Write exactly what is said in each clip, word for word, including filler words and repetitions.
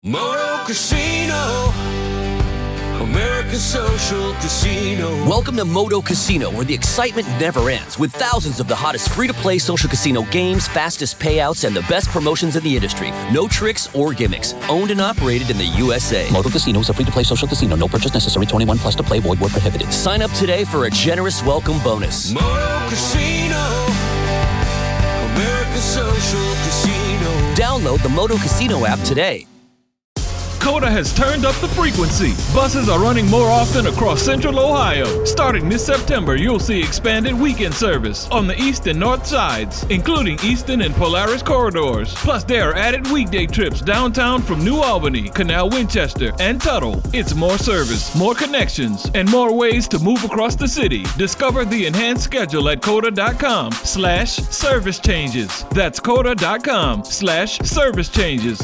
Moto Casino, American Social Casino. Welcome to Moto Casino, where the excitement never ends, with thousands of the hottest free-to-play social casino games, fastest payouts, and the best promotions in the industry. No tricks or gimmicks. Owned and operated in the U S A. Moto Casino is a free-to-play social casino. No purchase necessary. twenty-one plus to play. Void where prohibited. Sign up today for a generous welcome bonus. Moto Casino, American Social Casino. Download the Moto Casino app today. COTA has turned up the frequency. Buses are running more often across Central Ohio. Starting this September, you'll see expanded weekend service on the east and north sides, including Easton and Polaris corridors. Plus, there are added weekday trips downtown from New Albany, Canal Winchester, and Tuttle. It's more service, more connections, and more ways to move across the city. Discover the enhanced schedule at COTA.com slash service changes. That's COTA.com slash service changes.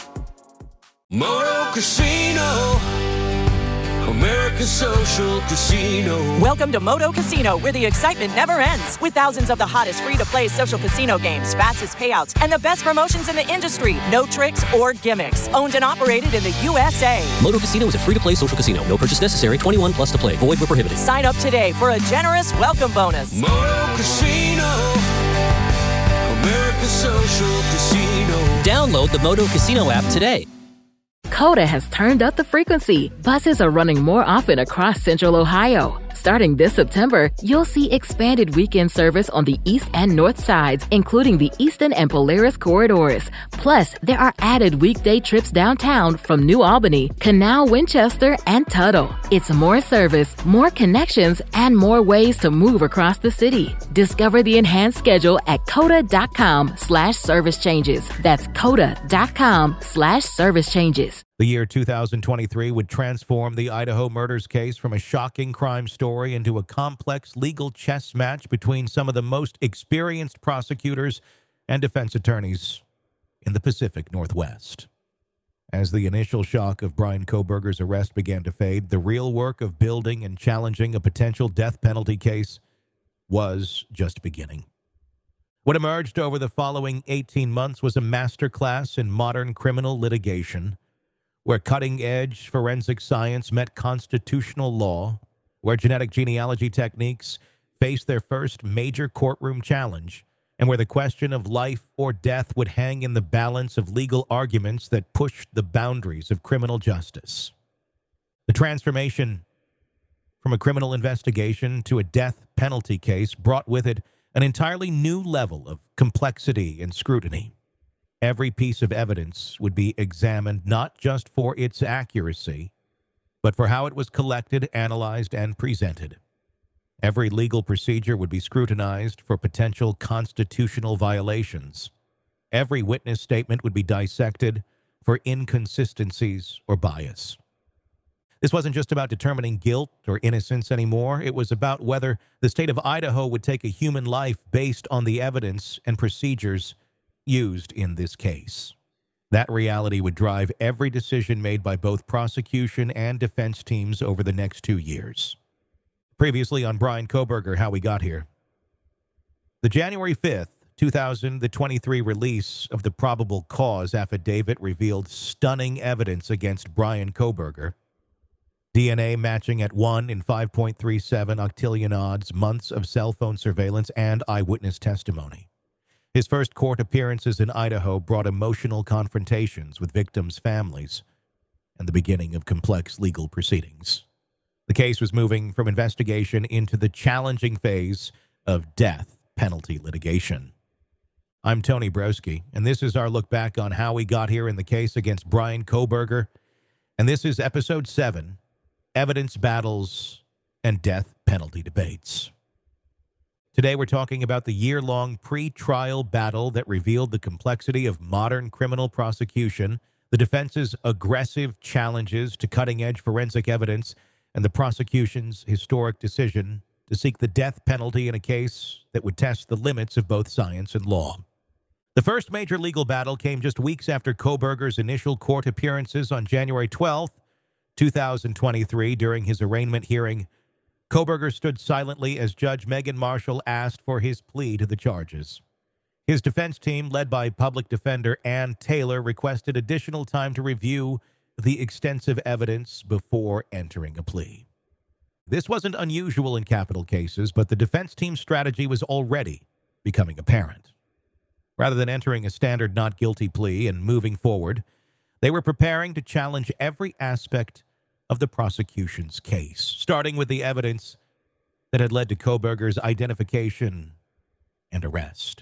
Moto Casino, American Social Casino. Welcome to Moto Casino, where the excitement never ends. With thousands of the hottest free-to-play social casino games, fastest payouts, and the best promotions in the industry. No tricks or gimmicks. Owned and operated in the U S A. Moto Casino is a free-to-play social casino. No purchase necessary. twenty-one plus to play. Void where prohibited. Sign up today for a generous welcome bonus. Moto Casino, American Social Casino. Download the Moto Casino app today. COTA has turned up the frequency. Buses are running more often across Central Ohio. Starting this September, you'll see expanded weekend service on the east and north sides, including the Easton and Polaris corridors. Plus, there are added weekday trips downtown from New Albany, Canal Winchester, and Tuttle. It's more service, more connections, and more ways to move across the city. Discover the enhanced schedule at COTA.com slash service changes. That's COTA.com slash service changes. The year two thousand twenty-three would transform the Idaho murders case from a shocking crime story into a complex legal chess match between some of the most experienced prosecutors and defense attorneys in the Pacific Northwest. As the initial shock of Bryan Kohberger's arrest began to fade, the real work of building and challenging a potential death penalty case was just beginning. What emerged over the following eighteen months was a masterclass in modern criminal litigation, where cutting-edge forensic science met constitutional law, where genetic genealogy techniques faced their first major courtroom challenge, and where the question of life or death would hang in the balance of legal arguments that pushed the boundaries of criminal justice. The transformation from a criminal investigation to a death penalty case brought with it an entirely new level of complexity and scrutiny. Every piece of evidence would be examined not just for its accuracy, but for how it was collected, analyzed, and presented. Every legal procedure would be scrutinized for potential constitutional violations. Every witness statement would be dissected for inconsistencies or bias. This wasn't just about determining guilt or innocence anymore. It was about whether the state of Idaho would take a human life based on the evidence and procedures used in this case. That reality would drive every decision made by both prosecution and defense teams over the next two years. Previously on Bryan Kohberger, How We Got Here. The January fifth, two thousand twenty-three release of the probable cause affidavit revealed stunning evidence against Bryan Kohberger. D N A matching at one in five point three seven octillion odds, months of cell phone surveillance, and eyewitness testimony. His first court appearances in Idaho brought emotional confrontations with victims' families and the beginning of complex legal proceedings. The case was moving from investigation into the challenging phase of death penalty litigation. I'm Tony Broski, and this is our look back on how we got here in the case against Bryan Kohberger, and this is Episode seven, Evidence Battles and Death Penalty Debates. Today we're talking about the year-long pre-trial battle that revealed the complexity of modern criminal prosecution, the defense's aggressive challenges to cutting-edge forensic evidence, and the prosecution's historic decision to seek the death penalty in a case that would test the limits of both science and law. The first major legal battle came just weeks after Kohberger's initial court appearances on January twelfth, two thousand twenty-three. During his arraignment hearing, Kohberger stood silently as Judge Megan Marshall asked for his plea to the charges. His defense team, led by public defender Ann Taylor, requested additional time to review the extensive evidence before entering a plea. This wasn't unusual in capital cases, but the defense team's strategy was already becoming apparent. Rather than entering a standard not guilty plea and moving forward, they were preparing to challenge every aspect of the prosecution's case, starting with the evidence that had led to Kohberger's identification and arrest.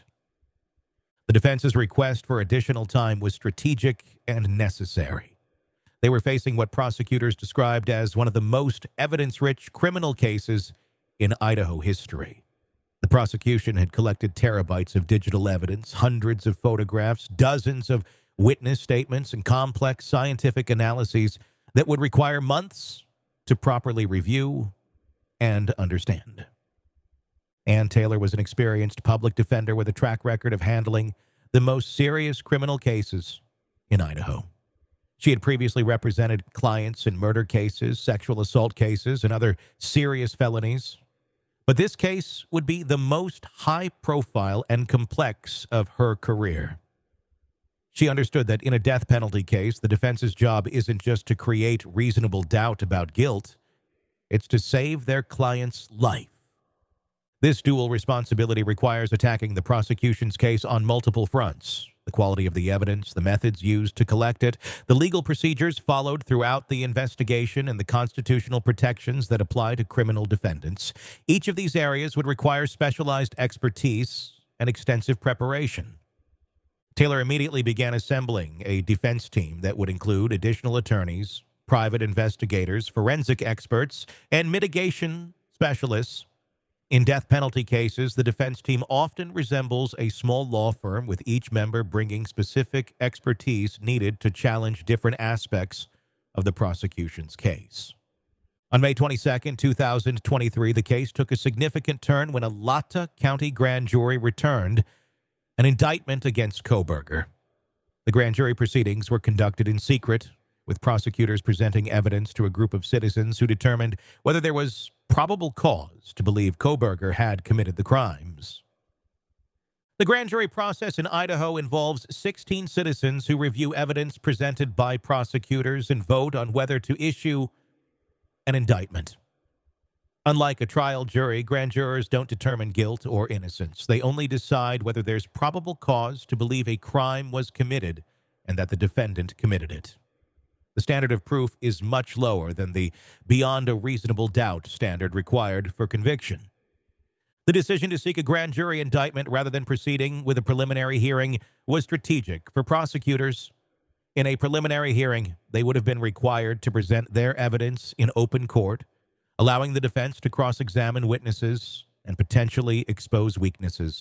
The defense's request for additional time was strategic and necessary. They were facing what prosecutors described as one of the most evidence-rich criminal cases in Idaho history. The prosecution had collected terabytes of digital evidence, hundreds of photographs, dozens of witness statements, and complex scientific analyses that would require months to properly review and understand. Ann Taylor was an experienced public defender with a track record of handling the most serious criminal cases in Idaho. She had previously represented clients in murder cases, sexual assault cases, and other serious felonies. But this case would be the most high-profile and complex of her career. She understood that in a death penalty case, the defense's job isn't just to create reasonable doubt about guilt. It's to save their client's life. This dual responsibility requires attacking the prosecution's case on multiple fronts: the quality of the evidence, the methods used to collect it, the legal procedures followed throughout the investigation, and the constitutional protections that apply to criminal defendants. Each of these areas would require specialized expertise and extensive preparation. Taylor immediately began assembling a defense team that would include additional attorneys, private investigators, forensic experts, and mitigation specialists. In death penalty cases, the defense team often resembles a small law firm, with each member bringing specific expertise needed to challenge different aspects of the prosecution's case. On May twenty-second, two thousand twenty-three, the case took a significant turn when a Latah County grand jury returned an indictment against Kohberger. The grand jury proceedings were conducted in secret, with prosecutors presenting evidence to a group of citizens who determined whether there was probable cause to believe Kohberger had committed the crimes. The grand jury process in Idaho involves sixteen citizens who review evidence presented by prosecutors and vote on whether to issue an indictment. Unlike a trial jury, grand jurors don't determine guilt or innocence. They only decide whether there's probable cause to believe a crime was committed and that the defendant committed it. The standard of proof is much lower than the beyond a reasonable doubt standard required for conviction. The decision to seek a grand jury indictment rather than proceeding with a preliminary hearing was strategic for prosecutors. In a preliminary hearing, they would have been required to present their evidence in open court, allowing the defense to cross-examine witnesses and potentially expose weaknesses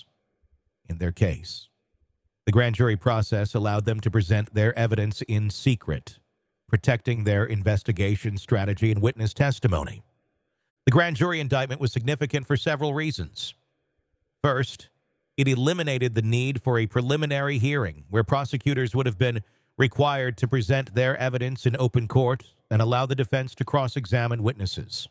in their case. The grand jury process allowed them to present their evidence in secret, protecting their investigation strategy and witness testimony. The grand jury indictment was significant for several reasons. First, it eliminated the need for a preliminary hearing where prosecutors would have been required to present their evidence in open court and allow the defense to cross-examine witnesses.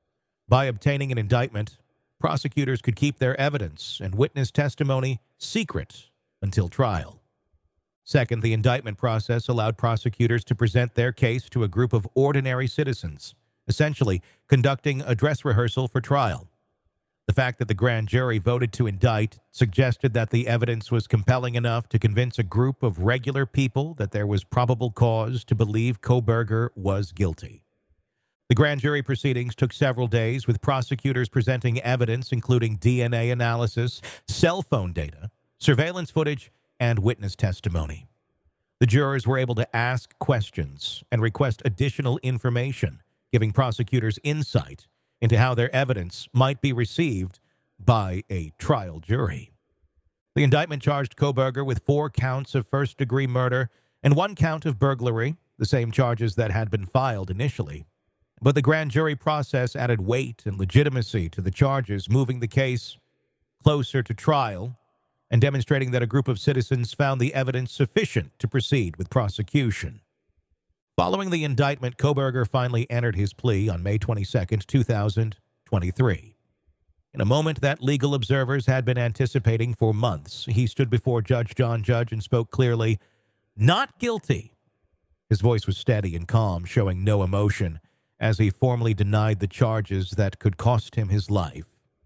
By obtaining an indictment, prosecutors could keep their evidence and witness testimony secret until trial. Second, the indictment process allowed prosecutors to present their case to a group of ordinary citizens, essentially conducting a dress rehearsal for trial. The fact that the grand jury voted to indict suggested that the evidence was compelling enough to convince a group of regular people that there was probable cause to believe Kohberger was guilty. The grand jury proceedings took several days, with prosecutors presenting evidence including D N A analysis, cell phone data, surveillance footage, and witness testimony. The jurors were able to ask questions and request additional information, giving prosecutors insight into how their evidence might be received by a trial jury. The indictment charged Kohberger with four counts of first-degree murder and one count of burglary, the same charges that had been filed initially. But the grand jury process added weight and legitimacy to the charges, moving the case closer to trial and demonstrating that a group of citizens found the evidence sufficient to proceed with prosecution. Following the indictment, Kohberger finally entered his plea on May twenty-second, two thousand twenty-three. In a moment that legal observers had been anticipating for months, he stood before Judge John Judge and spoke clearly, "Not guilty." His voice was steady and calm, showing no emotion, as he formally denied the charges that could cost him his life.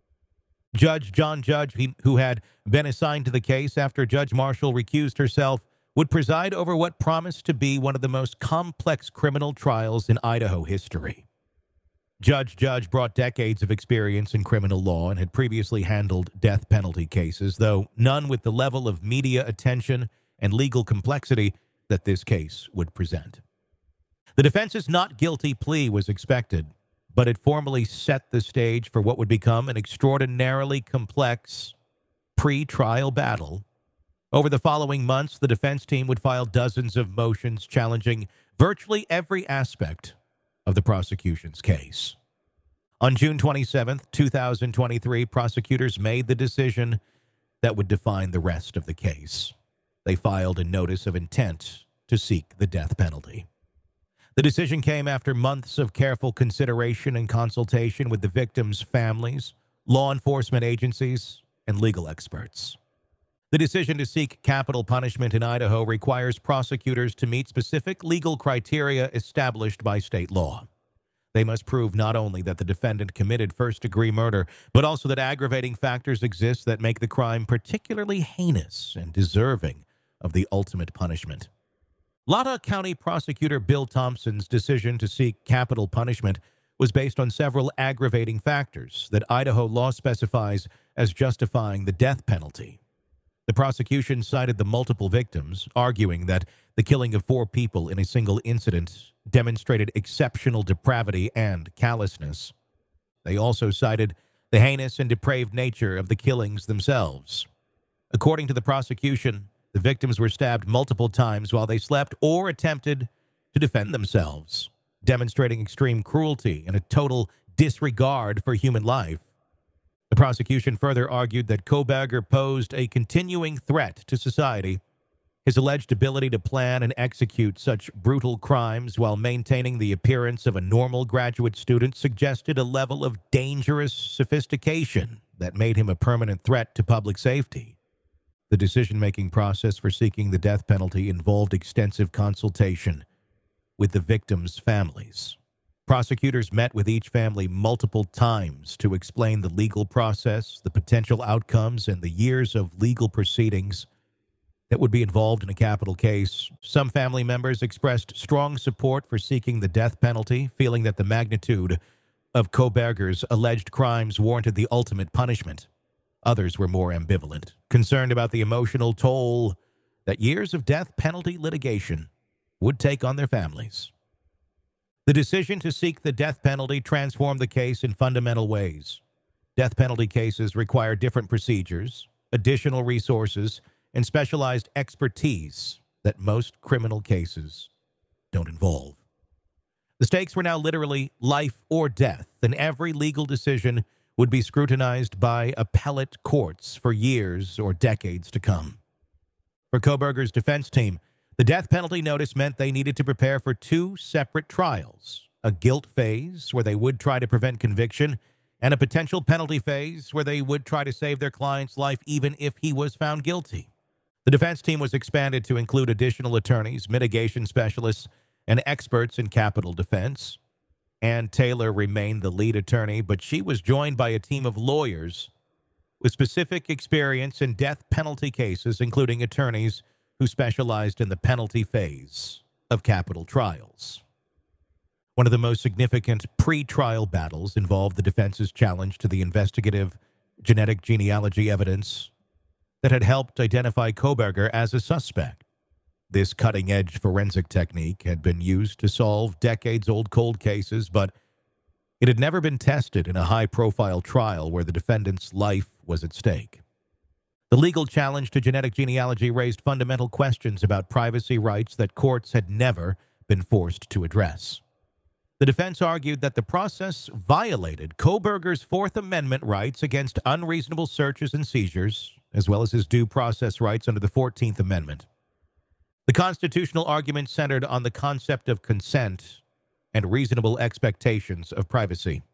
Judge John Judge, he, who had been assigned to the case after Judge Marshall recused herself, would preside over what promised to be one of the most complex criminal trials in Idaho history. Judge Judge brought decades of experience in criminal law and had previously handled death penalty cases, though none with the level of media attention and legal complexity that this case would present. The defense's not guilty plea was expected, but it formally set the stage for what would become an extraordinarily complex pre-trial battle. Over the following months, the defense team would file dozens of motions challenging virtually every aspect of the prosecution's case. On June twenty-seventh, two thousand twenty-three, prosecutors made the decision that would define the rest of the case. They filed a notice of intent to seek the death penalty. The decision came after months of careful consideration and consultation with the victims' families, law enforcement agencies, and legal experts. The decision to seek capital punishment in Idaho requires prosecutors to meet specific legal criteria established by state law. They must prove not only that the defendant committed first-degree murder, but also that aggravating factors exist that make the crime particularly heinous and deserving of the ultimate punishment. Latah County Prosecutor Bill Thompson's decision to seek capital punishment was based on several aggravating factors that Idaho law specifies as justifying the death penalty. The prosecution cited the multiple victims, arguing that the killing of four people in a single incident demonstrated exceptional depravity and callousness. They also cited the heinous and depraved nature of the killings themselves. According to the prosecution, the victims were stabbed multiple times while they slept or attempted to defend themselves, demonstrating extreme cruelty and a total disregard for human life. The prosecution further argued that Kohberger posed a continuing threat to society. His alleged ability to plan and execute such brutal crimes while maintaining the appearance of a normal graduate student suggested a level of dangerous sophistication that made him a permanent threat to public safety. The decision-making process for seeking the death penalty involved extensive consultation with the victims' families. Prosecutors met with each family multiple times to explain the legal process, the potential outcomes, and the years of legal proceedings that would be involved in a capital case. Some family members expressed strong support for seeking the death penalty, feeling that the magnitude of Kohberger's alleged crimes warranted the ultimate punishment. Others were more ambivalent, concerned about the emotional toll that years of death penalty litigation would take on their families. The decision to seek the death penalty transformed the case in fundamental ways. Death penalty cases require different procedures, additional resources, and specialized expertise that most criminal cases don't involve. The stakes were now literally life or death, and every legal decision would be scrutinized by appellate courts for years or decades to come. For Kohberger's defense team, the death penalty notice meant they needed to prepare for two separate trials, a guilt phase where they would try to prevent conviction, and a potential penalty phase where they would try to save their client's life even if he was found guilty. The defense team was expanded to include additional attorneys, mitigation specialists, and experts in capital defense. Ann Taylor remained the lead attorney, but she was joined by a team of lawyers with specific experience in death penalty cases, including attorneys who specialized in the penalty phase of capital trials. One of the most significant pre-trial battles involved the defense's challenge to the investigative genetic genealogy evidence that had helped identify Kohberger as a suspect. This cutting-edge forensic technique had been used to solve decades-old cold cases, but it had never been tested in a high-profile trial where the defendant's life was at stake. The legal challenge to genetic genealogy raised fundamental questions about privacy rights that courts had never been forced to address. The defense argued that the process violated Kohberger's Fourth Amendment rights against unreasonable searches and seizures, as well as his due process rights under the Fourteenth Amendment. The constitutional argument centered on the concept of consent and reasonable expectations of privacy.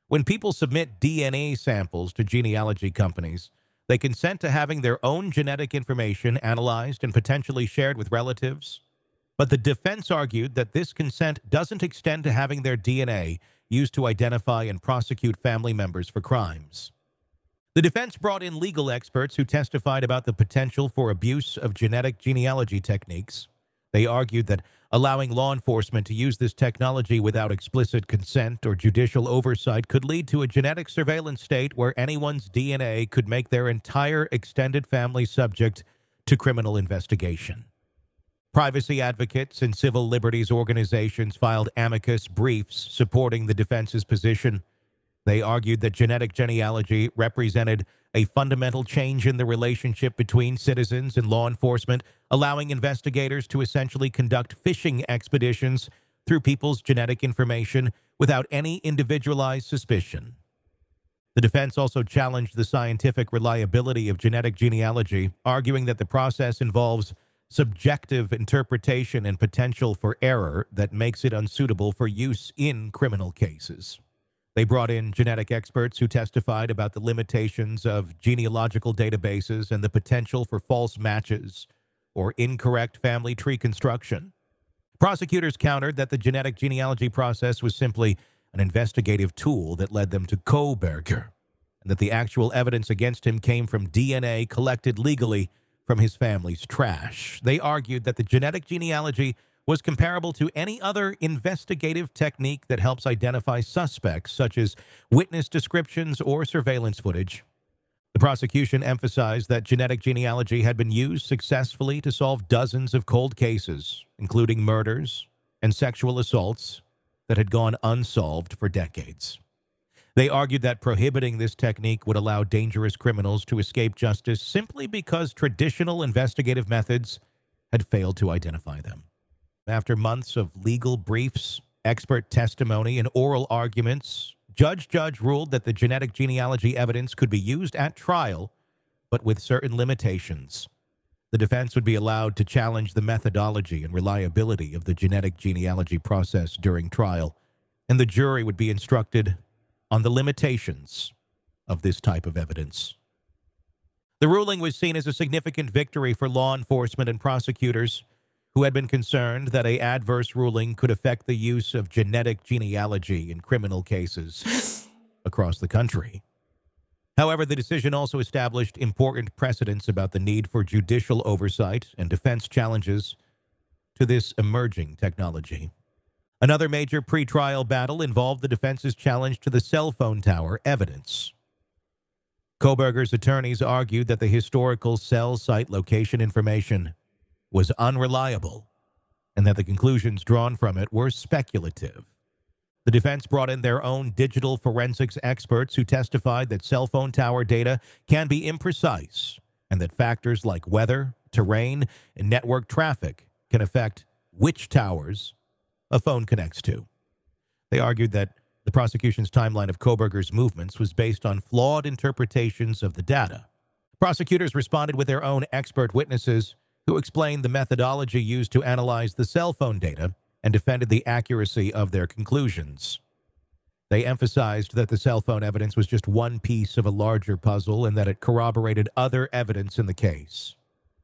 When people submit D N A samples to genealogy companies, they consent to having their own genetic information analyzed and potentially shared with relatives. But the defense argued that this consent doesn't extend to having their D N A used to identify and prosecute family members for crimes. The defense brought in legal experts who testified about the potential for abuse of genetic genealogy techniques. They argued that allowing law enforcement to use this technology without explicit consent or judicial oversight could lead to a genetic surveillance state where anyone's D N A could make their entire extended family subject to criminal investigation. Privacy advocates and civil liberties organizations filed amicus briefs supporting the defense's position. They argued that genetic genealogy represented a fundamental change in the relationship between citizens and law enforcement, allowing investigators to essentially conduct fishing expeditions through people's genetic information without any individualized suspicion. The defense also challenged the scientific reliability of genetic genealogy, arguing that the process involves subjective interpretation and potential for error that makes it unsuitable for use in criminal cases. They brought in genetic experts who testified about the limitations of genealogical databases and the potential for false matches or incorrect family tree construction. Prosecutors countered that the genetic genealogy process was simply an investigative tool that led them to Kohberger, and that the actual evidence against him came from D N A collected legally from his family's trash. They argued that the genetic genealogy was comparable to any other investigative technique that helps identify suspects, such as witness descriptions or surveillance footage. The prosecution emphasized that genetic genealogy had been used successfully to solve dozens of cold cases, including murders and sexual assaults that had gone unsolved for decades. They argued that prohibiting this technique would allow dangerous criminals to escape justice simply because traditional investigative methods had failed to identify them. After months of legal briefs, expert testimony, and oral arguments, Judge Judge ruled that the genetic genealogy evidence could be used at trial, but with certain limitations. The defense would be allowed to challenge the methodology and reliability of the genetic genealogy process during trial, and the jury would be instructed on the limitations of this type of evidence. The ruling was seen as a significant victory for law enforcement and prosecutors who had been concerned that an adverse ruling could affect the use of genetic genealogy in criminal cases across the country. However, the decision also established important precedents about the need for judicial oversight and defense challenges to this emerging technology. Another major pretrial battle involved the defense's challenge to the cell phone tower evidence. Kohberger's attorneys argued that the historical cell site location information was unreliable and that the conclusions drawn from it were speculative. The defense brought in their own digital forensics experts who testified that cell phone tower data can be imprecise and that factors like weather, terrain, and network traffic can affect which towers a phone connects to. They argued that the prosecution's timeline of Kohberger's movements was based on flawed interpretations of the data. Prosecutors responded with their own expert witnesses who explained the methodology used to analyze the cell phone data and defended the accuracy of their conclusions. They emphasized that the cell phone evidence was just one piece of a larger puzzle and that it corroborated other evidence in the case.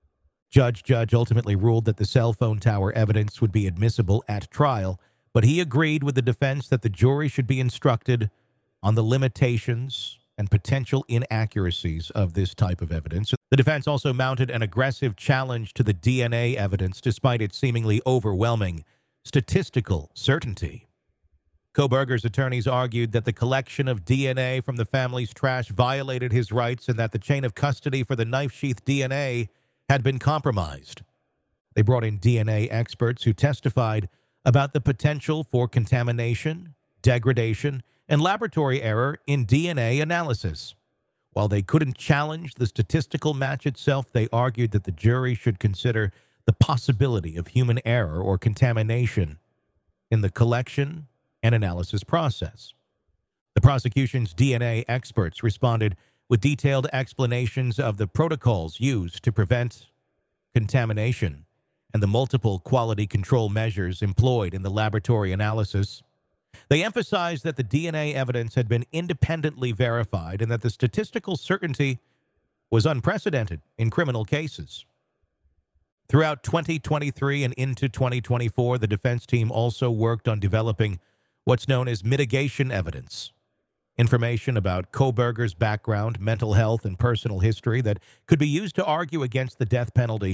Judge Judge ultimately ruled that the cell phone tower evidence would be admissible at trial, but he agreed with the defense that the jury should be instructed on the limitations and potential inaccuracies of this type of evidence. The defense also mounted an aggressive challenge to the D N A evidence despite its seemingly overwhelming statistical certainty. Kohberger's attorneys argued that the collection of D N A from the family's trash violated his rights and that the chain of custody for the knife sheath D N A had been compromised. They brought in D N A experts who testified about the potential for contamination, degradation, and laboratory error in D N A analysis. While they couldn't challenge the statistical match itself, they argued that the jury should consider the possibility of human error or contamination in the collection and analysis process. The prosecution's D N A experts responded with detailed explanations of the protocols used to prevent contamination and the multiple quality control measures employed in the laboratory analysis. They emphasized that the D N A evidence had been independently verified and that the statistical certainty was unprecedented in criminal cases. Throughout twenty twenty-three and into twenty twenty-four, the defense team also worked on developing what's known as mitigation evidence, information about Kohberger's background, mental health, and personal history that could be used to argue against the death penalty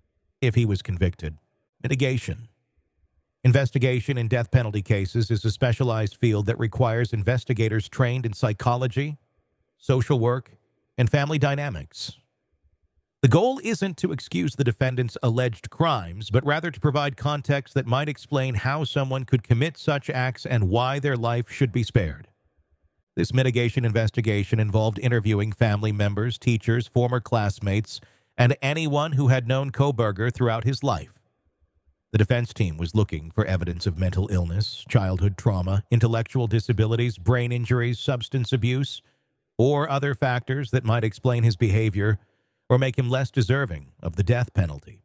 if he was convicted. Mitigation. Investigation in death penalty cases is a specialized field that requires investigators trained in psychology, social work, and family dynamics. The goal isn't to excuse the defendant's alleged crimes, but rather to provide context that might explain how someone could commit such acts and why their life should be spared. This mitigation investigation involved interviewing family members, teachers, former classmates, and anyone who had known Kohberger throughout his life. The defense team was looking for evidence of mental illness, childhood trauma, intellectual disabilities, brain injuries, substance abuse, or other factors that might explain his behavior or make him less deserving of the death penalty.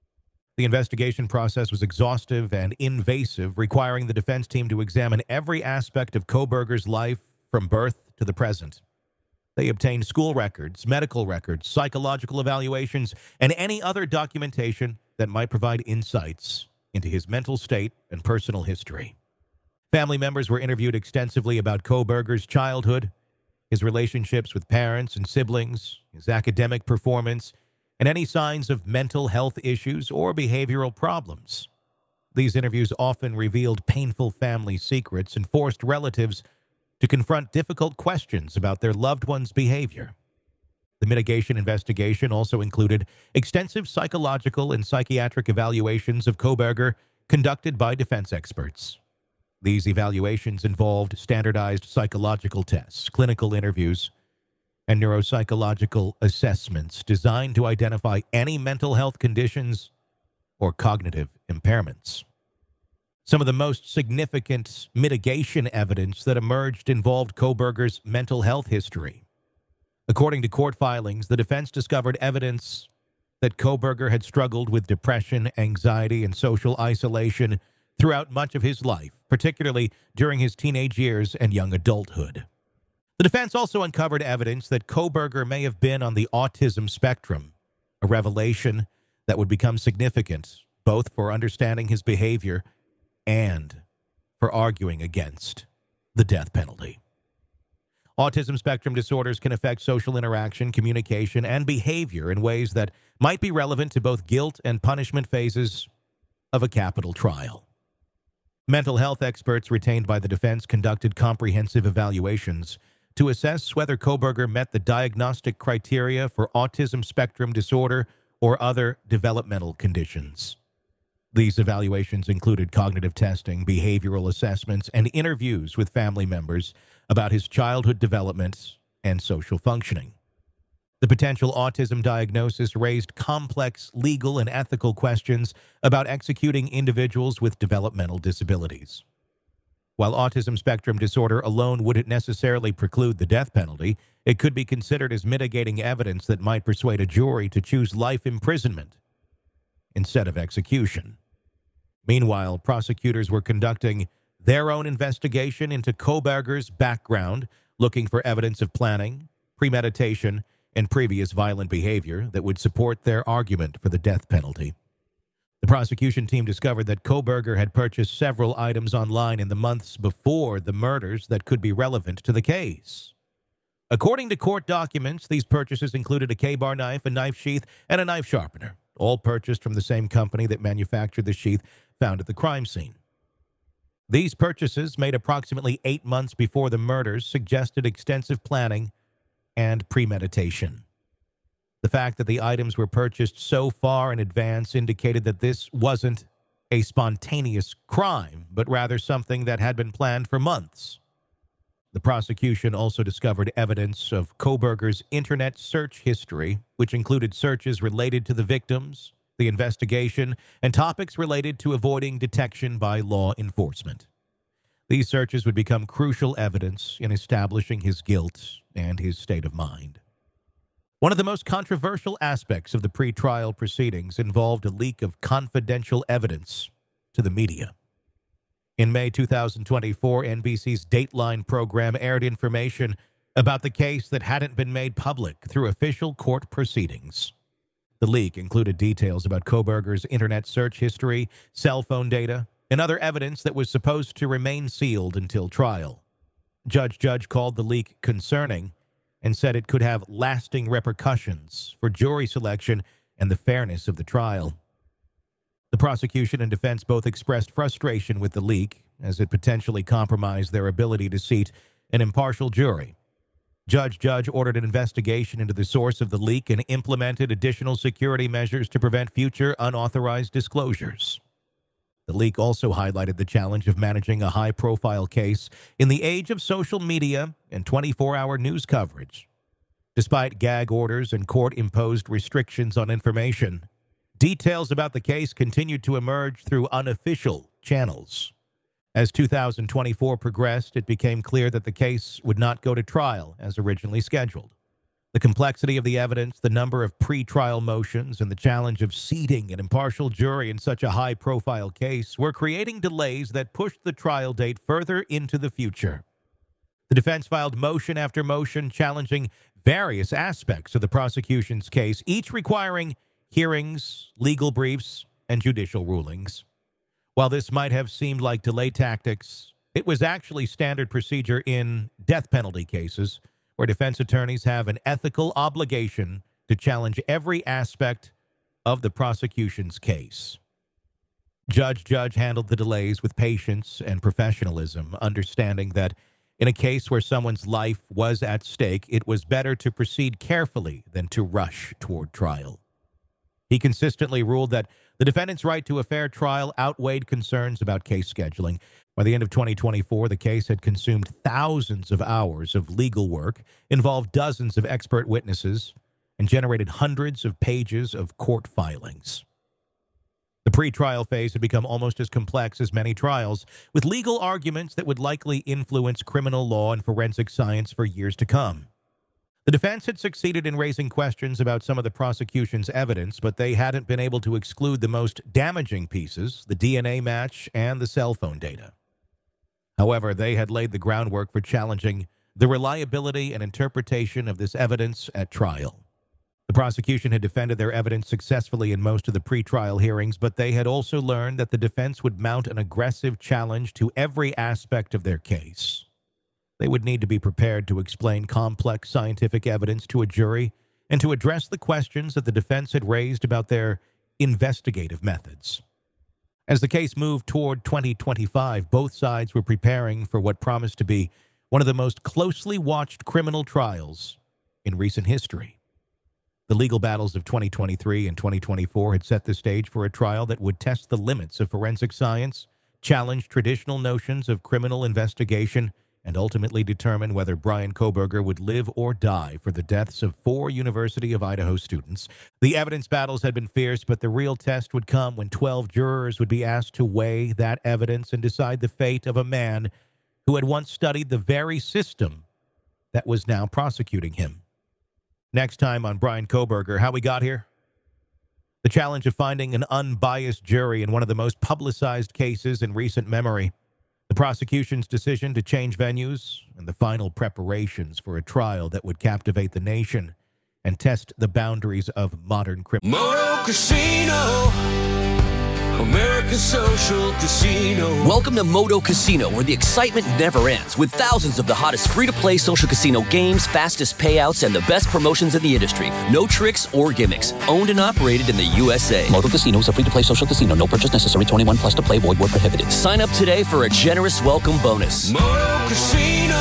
The investigation process was exhaustive and invasive, requiring the defense team to examine every aspect of Kohberger's life from birth to the present. They obtained school records, medical records, psychological evaluations, and any other documentation that might provide insights into his mental state and personal history. Family members were interviewed extensively about Kohberger's childhood, his relationships with parents and siblings, his academic performance, and any signs of mental health issues or behavioral problems. These interviews often revealed painful family secrets and forced relatives to confront difficult questions about their loved one's behavior. The mitigation investigation also included extensive psychological and psychiatric evaluations of Kohberger conducted by defense experts. These evaluations involved standardized psychological tests, clinical interviews, and neuropsychological assessments designed to identify any mental health conditions or cognitive impairments. Some of the most significant mitigation evidence that emerged involved Kohberger's mental health history. According to court filings, the defense discovered evidence that Kohberger had struggled with depression, anxiety, and social isolation throughout much of his life, particularly during his teenage years and young adulthood. The defense also uncovered evidence that Kohberger may have been on the autism spectrum, a revelation that would become significant both for understanding his behavior and for arguing against the death penalty. Autism spectrum disorders can affect social interaction, communication, and behavior in ways that might be relevant to both guilt and punishment phases of a capital trial. Mental health experts retained by the defense conducted comprehensive evaluations to assess whether Kohberger met the diagnostic criteria for autism spectrum disorder or other developmental conditions. These evaluations included cognitive testing, behavioral assessments, and interviews with family members about his childhood development and social functioning. The potential autism diagnosis raised complex legal and ethical questions about executing individuals with developmental disabilities. While autism spectrum disorder alone wouldn't necessarily preclude the death penalty, it could be considered as mitigating evidence that might persuade a jury to choose life imprisonment instead of execution. Meanwhile, prosecutors were conducting their own investigation into Kohberger's background, looking for evidence of planning, premeditation, and previous violent behavior that would support their argument for the death penalty. The prosecution team discovered that Kohberger had purchased several items online in the months before the murders that could be relevant to the case. According to court documents, these purchases included a K-bar knife, a knife sheath, and a knife sharpener, all purchased from the same company that manufactured the sheath found at the crime scene. These purchases, made approximately eight months before the murders, suggested extensive planning and premeditation. The fact that the items were purchased so far in advance indicated that this wasn't a spontaneous crime, but rather something that had been planned for months. The prosecution also discovered evidence of Kohberger's internet search history, which included searches related to the victims, the investigation, and topics related to avoiding detection by law enforcement. These searches would become crucial evidence in establishing his guilt and his state of mind. One of the most controversial aspects of the pretrial proceedings involved a leak of confidential evidence to the media. In May two thousand twenty-four, N B C's Dateline program aired information about the case that hadn't been made public through official court proceedings. The leak included details about Kohberger's internet search history, cell phone data, and other evidence that was supposed to remain sealed until trial. Judge Judge called the leak concerning and said it could have lasting repercussions for jury selection and the fairness of the trial. The prosecution and defense both expressed frustration with the leak, as it potentially compromised their ability to seat an impartial jury. Judge Judge ordered an investigation into the source of the leak and implemented additional security measures to prevent future unauthorized disclosures. The leak also highlighted the challenge of managing a high-profile case in the age of social media and twenty-four hour news coverage. Despite gag orders and court-imposed restrictions on information, details about the case continued to emerge through unofficial channels. As two thousand twenty-four progressed, it became clear that the case would not go to trial as originally scheduled. The complexity of the evidence, the number of pre-trial motions, and the challenge of seating an impartial jury in such a high-profile case were creating delays that pushed the trial date further into the future. The defense filed motion after motion challenging various aspects of the prosecution's case, each requiring hearings, legal briefs, and judicial rulings. While this might have seemed like delay tactics, it was actually standard procedure in death penalty cases, where defense attorneys have an ethical obligation to challenge every aspect of the prosecution's case. Judge Judge handled the delays with patience and professionalism, understanding that in a case where someone's life was at stake, it was better to proceed carefully than to rush toward trial. He consistently ruled that the defendant's right to a fair trial outweighed concerns about case scheduling. By the end of twenty twenty-four, the case had consumed thousands of hours of legal work, involved dozens of expert witnesses, and generated hundreds of pages of court filings. The pre-trial phase had become almost as complex as many trials, with legal arguments that would likely influence criminal law and forensic science for years to come. The defense had succeeded in raising questions about some of the prosecution's evidence, but they hadn't been able to exclude the most damaging pieces, the D N A match and the cell phone data. However, they had laid the groundwork for challenging the reliability and interpretation of this evidence at trial. The prosecution had defended their evidence successfully in most of the pretrial hearings, but they had also learned that the defense would mount an aggressive challenge to every aspect of their case. They would need to be prepared to explain complex scientific evidence to a jury and to address the questions that the defense had raised about their investigative methods. As the case moved toward twenty twenty-five, both sides were preparing for what promised to be one of the most closely watched criminal trials in recent history. The legal battles of twenty twenty-three and twenty twenty-four had set the stage for a trial that would test the limits of forensic science, challenge traditional notions of criminal investigation, and ultimately determine whether Bryan Kohberger would live or die for the deaths of four University of Idaho students. The evidence battles had been fierce, but the real test would come when twelve jurors would be asked to weigh that evidence and decide the fate of a man who had once studied the very system that was now prosecuting him. Next time on Bryan Kohberger, how we got here? The challenge of finding an unbiased jury in one of the most publicized cases in recent memory. The prosecution's decision to change venues, and the final preparations for a trial that would captivate the nation and test the boundaries of modern crime. Moto Casino, America's social casino. Welcome to Moto Casino, where the excitement never ends, with thousands of the hottest free-to-play social casino games, fastest payouts, and the best promotions in the industry. No tricks or gimmicks. Owned and operated in the U S A. Moto Casino is a free-to-play social casino. No purchase necessary. twenty-one plus to play. Void where prohibited. Sign up today for a generous welcome bonus. Moto Casino,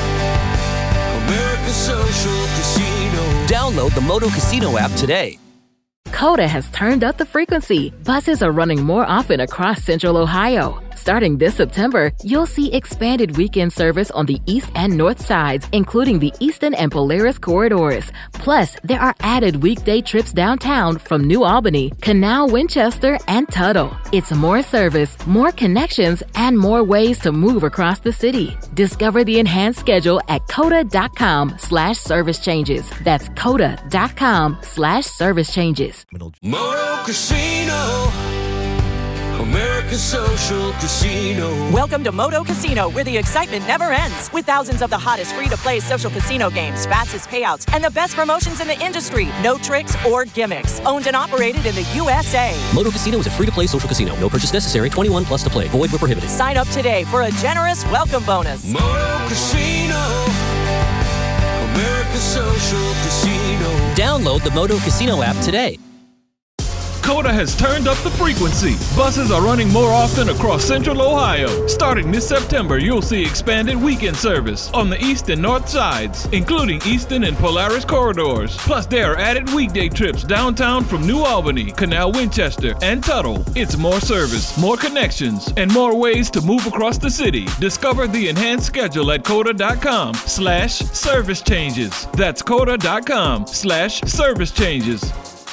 America's social casino. Download the Moto Casino app today. CODA has turned up the frequency. Buses are running more often across Central Ohio. Starting this September, you'll see expanded weekend service on the east and north sides, including the Eastern and Polaris corridors. Plus, there are added weekday trips downtown from New Albany, Canal, Winchester, and Tuttle. It's more service, more connections, and more ways to move across the city. Discover the enhanced schedule at coda.com slash service changes. That's coda.com slash service changes. Moto Casino, American Social Casino. Welcome to Moto Casino, where the excitement never ends. With thousands of the hottest free-to-play social casino games, fastest payouts, and the best promotions in the industry. No tricks or gimmicks. Owned and operated in the U S A. Moto Casino is a free-to-play social casino. No purchase necessary. twenty-one plus to play. Void where prohibited. Sign up today for a generous welcome bonus. Moto Casino. American Social Casino. Download the Moto Casino app today. COTA has turned up the frequency. Buses are running more often across Central Ohio. Starting this September, you'll see expanded weekend service on the east and north sides, including Eastern and Polaris corridors. Plus, there are added weekday trips downtown from New Albany, Canal Winchester, and Tuttle. It's more service, more connections, and more ways to move across the city. Discover the enhanced schedule at COTA.com slash service changes. That's COTA.com slash service changes.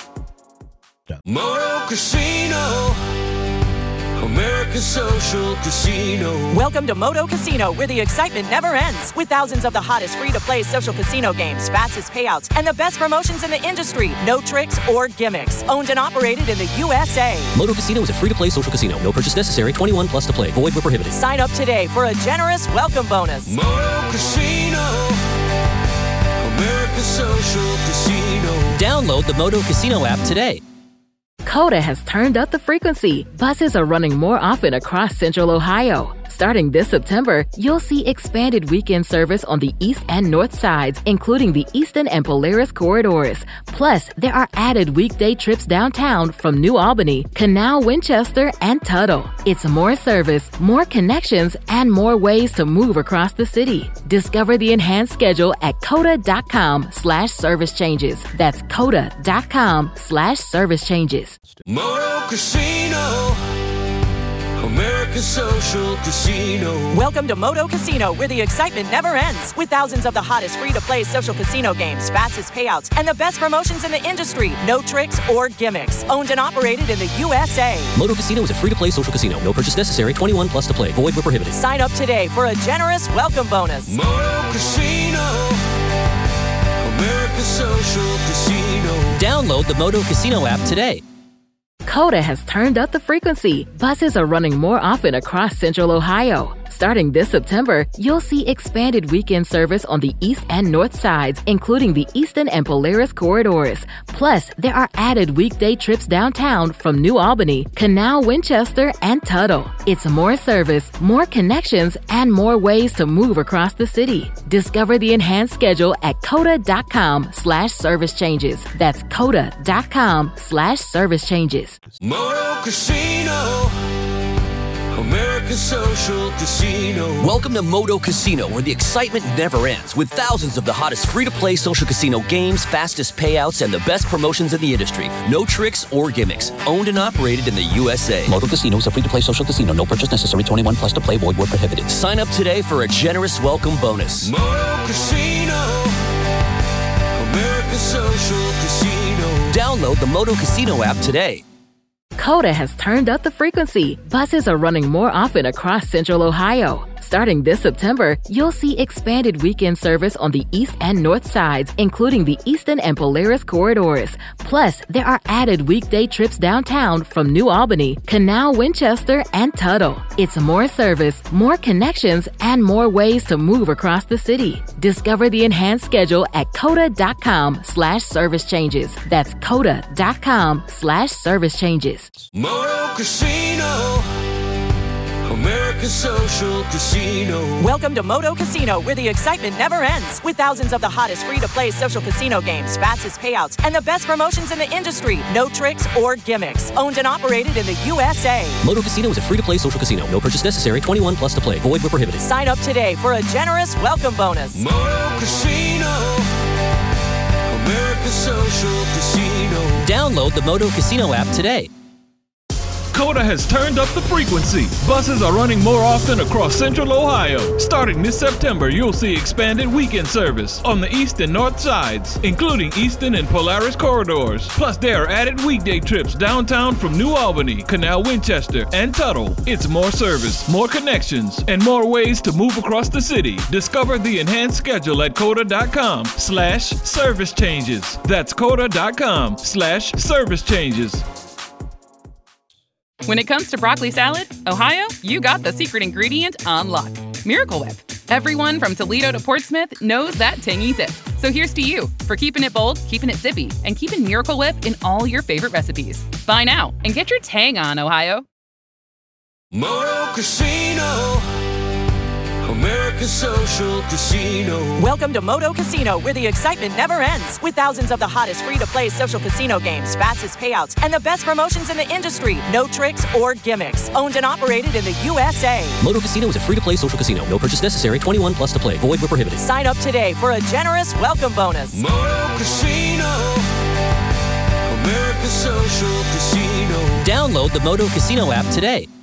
Moto Casino. American Social Casino. Welcome to Moto Casino, where the excitement never ends. With thousands of the hottest free-to-play social casino games, fastest payouts, and the best promotions in the industry. No tricks or gimmicks. Owned and operated in the U S A. Moto Casino is a free-to-play social casino. No purchase necessary. twenty-one plus to play. Void where prohibited. Sign up today for a generous welcome bonus. Moto Casino. American Social Casino. Download the Moto Casino app today. COTA has turned up the frequency. Buses are running more often across Central Ohio. Starting this September, you'll see expanded weekend service on the east and north sides, including the Eastern and Polaris corridors. Plus, there are added weekday trips downtown from New Albany, Canal Winchester, and Tuttle. It's more service, more connections, and more ways to move across the city. Discover the enhanced schedule at COTA.com slash service changes. That's COTA.com slash service changes. Moto Casino. American Social Casino. Welcome to Moto Casino, where the excitement never ends. With thousands of the hottest free-to-play social casino games, fastest payouts, and the best promotions in the industry. No tricks or gimmicks. Owned and operated in the U S A. Moto Casino is a free-to-play social casino. No purchase necessary. twenty-one plus to play. Void where prohibited. Sign up today for a generous welcome bonus. Moto Casino. American Social Casino. Download the Moto Casino app today. COTA has turned up the frequency. Buses are running more often across Central Ohio. Starting this September, you'll see expanded weekend service on the east and north sides, including the Eastern and Polaris corridors. Plus, there are added weekday trips downtown from New Albany, Canal Winchester, and Tuttle. It's more service, more connections, and more ways to move across the city. Discover the enhanced schedule at COTA.com slash service changes. That's COTA.com slash service changes. Moto Casino. American Social Casino. Welcome to Moto Casino, where the excitement never ends. With thousands of the hottest free-to-play social casino games, fastest payouts, and the best promotions in the industry. No tricks or gimmicks. Owned and operated in the U S A. Moto Casino is a free-to-play social casino. No purchase necessary. twenty-one plus to play. Void where prohibited. Sign up today for a generous welcome bonus. Moto Casino. American Social Casino. Download the Moto Casino app today. COTA has turned up the frequency. Buses are running more often across Central Ohio. Starting this September, you'll see expanded weekend service on the east and north sides, including the Eastern and Polaris corridors. Plus, there are added weekday trips downtown from New Albany, Canal Winchester, and Tuttle. It's more service, more connections, and more ways to move across the city. Discover the enhanced schedule at COTA.com slash service changes. That's COTA.com slash service changes. Moto Casino. American Social Casino. Welcome to Moto Casino, where the excitement never ends. With thousands of the hottest free-to-play social casino games, fastest payouts, and the best promotions in the industry. No tricks or gimmicks. Owned and operated in the U S A. Moto Casino is a free-to-play social casino. No purchase necessary. twenty-one plus to play. Void where prohibited. Sign up today for a generous welcome bonus. Moto Casino. American Social Casino. Download the Moto Casino app today. COTA has turned up the frequency. Buses are running more often across Central Ohio. Starting this September, you'll see expanded weekend service on the east and north sides, including Eastern and Polaris corridors. Plus, there are added weekday trips downtown from New Albany, Canal Winchester, and Tuttle. It's more service, more connections, and more ways to move across the city. Discover the enhanced schedule at COTA.com slash service changes. That's COTA.com slash service changes. When it comes to broccoli salad, Ohio, you got the secret ingredient on lock. Miracle Whip. Everyone from Toledo to Portsmouth knows that tangy zip. So here's to you for keeping it bold, keeping it zippy, and keeping Miracle Whip in all your favorite recipes. Buy now and get your tang on, Ohio. Moto Casino, American Social Casino. Welcome to Moto Casino, where the excitement never ends. With thousands of the hottest free-to-play social casino games, fastest payouts, and the best promotions in the industry. No tricks or gimmicks. Owned and operated in the U S A. Moto Casino is a free-to-play social casino. No purchase necessary. twenty-one plus to play. Void where prohibited. Sign up today for a generous welcome bonus. Moto Casino, American Social Casino. Download the Moto Casino app today.